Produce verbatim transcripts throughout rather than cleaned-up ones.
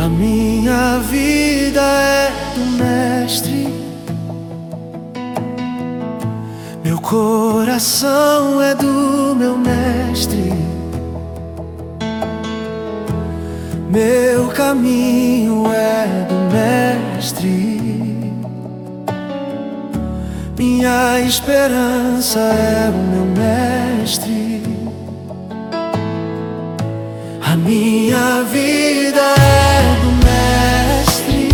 A minha vida é do Mestre, meu coração é do meu Mestre, meu caminho é do Mestre, minha esperança é o meu Mestre. A minha vida é do Mestre,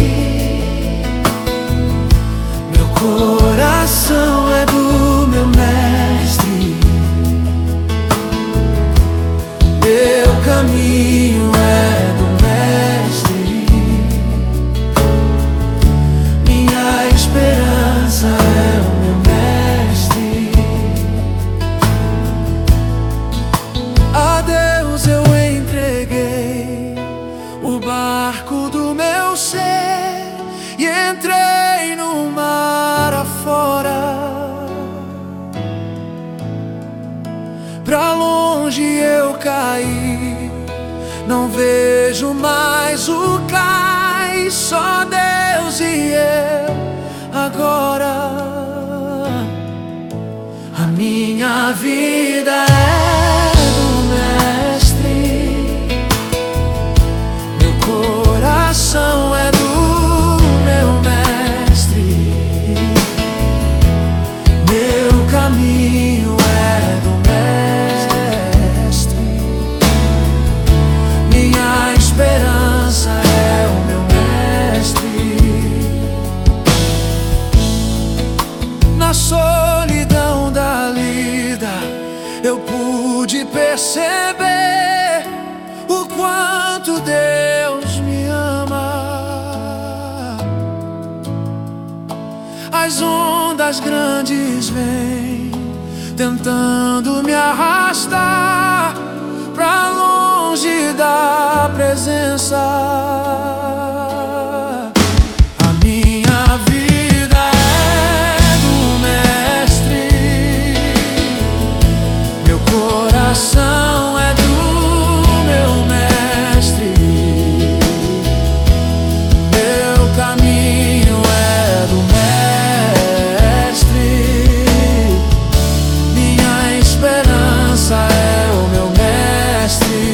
meu coração é do meu Mestre, meu caminho é do Mestre, minha esperança é o meu Mestre. A Deus eu entreguei o barco do meu ser e entrei no mar afora. Pra longe eu caí, não vejo mais o cais, só Deus e eu agora. A minha vida é do Mestre, meu coração é do meu Mestre, meu caminho é do Mestre, minha esperança é o meu Mestre. Na solidão da lida eu pude perceber o quanto Deus me ama. As ondas grandes vêm tentando me arrastar pra longe da presença. A minha vida é do Mestre, meu coração é do meu Mestre, meu caminho é do Mestre, minha esperança é o meu Mestre.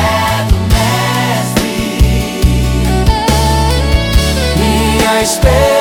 Space.